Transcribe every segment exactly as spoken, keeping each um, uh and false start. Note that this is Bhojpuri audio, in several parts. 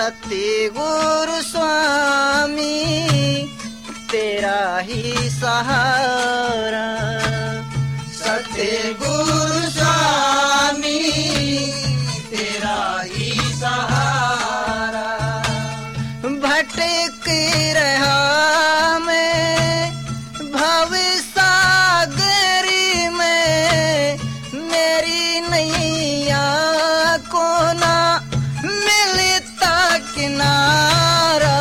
सत्य गुरु स्वामी तेरा ही सहारा। सत्य गुरु स्वामी तेरा ही सहारा। भटक रहा मैं भव सागरी में, मेरी नैया को ना मिलता किनारा।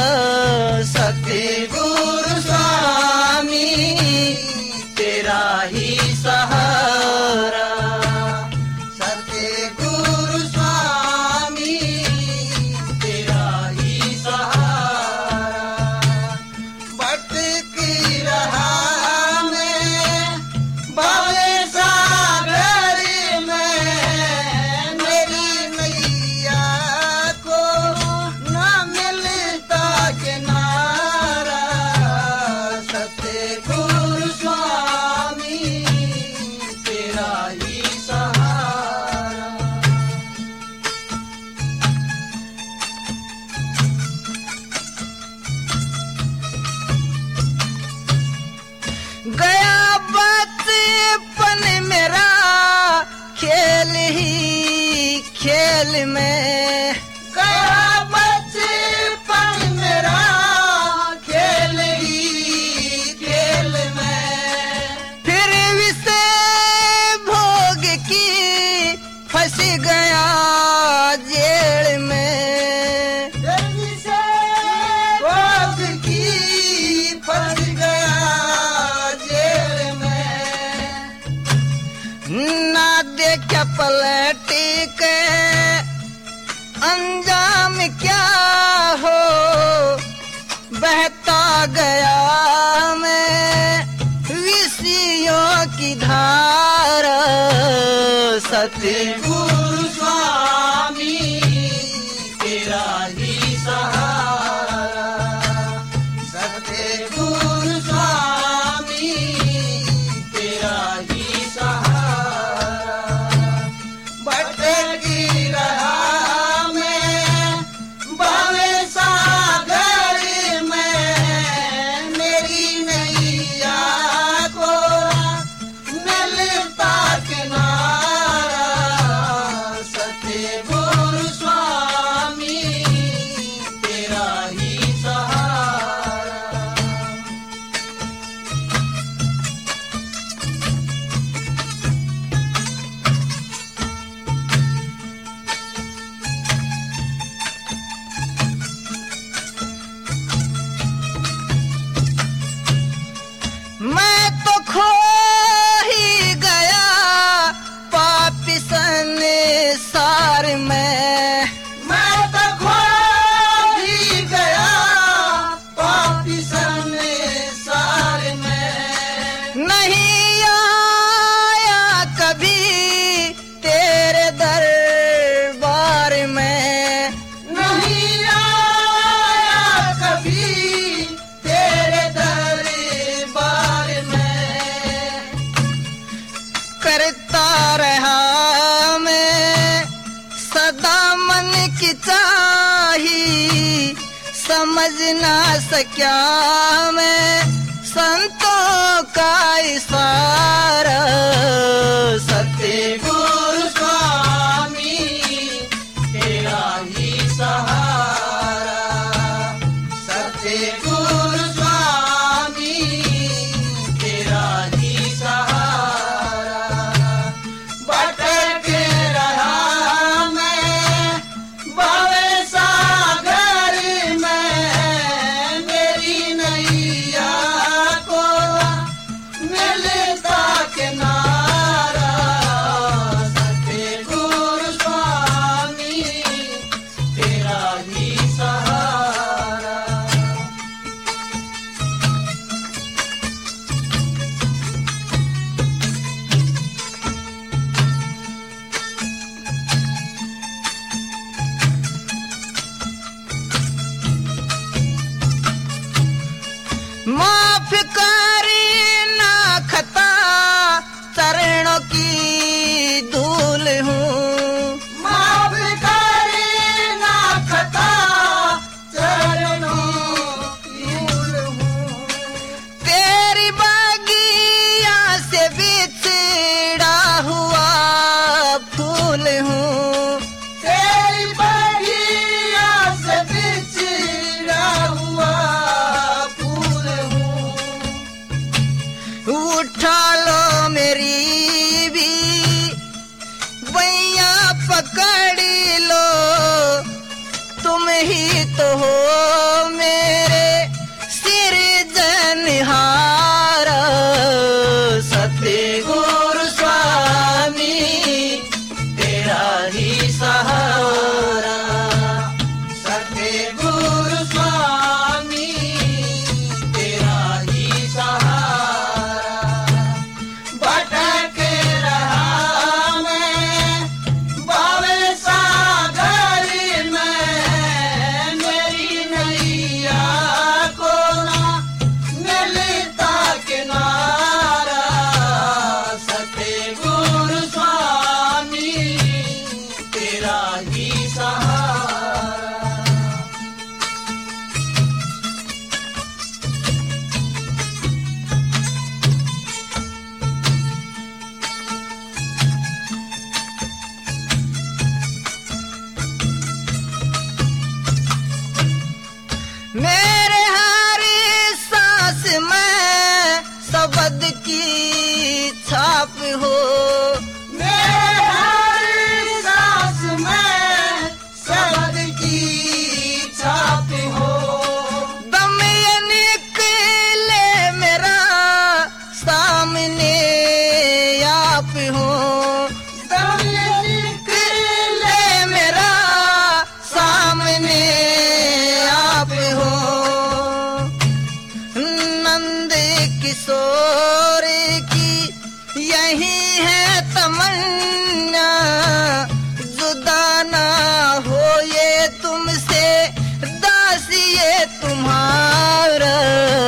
सत्य गुरु स्वामी तेरा ही सहारा। सत्य गुरु स्वामी तेरा ही सहारा। भटक रहा मैं भव सागर में, मेरी नैया को ना मिलता किनारा। सत्य गुरु स्वामी तेरा ही सहारा। गया बचपन मेरा खेल ही खेल में, गया बचपन मेरा खेल ही खेल में। फिर विषय भोग की फंस गया जेल में। जल्दी से भोग की फंस गया जेल में। ना देखा पलट के अंजाम क्या हो, बहता गया मैं विषयों की धारा। सत्य गुरु स्वामी तेरा ही सहारा। सत्य गुरु स्वामी तेरा ही सहारा। भटक रहा मैं भव सागर में, मेरी नैया को मिलता किनारा। सत्य गुरु स्वामी तेरा ही सहारा। मैं तो खो ही गया पापी संसार में। मैं तो खो ही गया पापी संसार में। नहीं आया कभी तेरे दरबार में। नहीं आया कभी तेरे दरबार में। करता रहा मैं सदा मन की चाही, समझ ना सका मैं संतों का इशारा। सत्य गुरु स्वामी तेरा ही सहारा। सत्य गुरु स्वामी तेरा ही सहारा। भटक रहा मैं भव सागर में, मेरी नैया को मिलता किनारा। तमन्ना, जुदा ना हो ये तुमसे दासी ये तुम्हारा।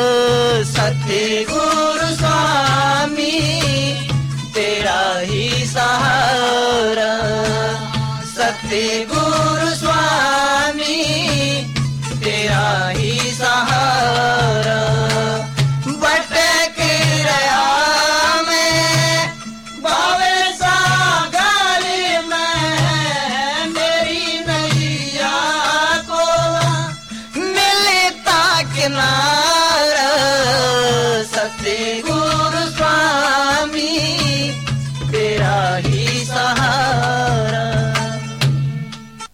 सतगुरु स्वामी तेरा ही सहारा, सतगुरु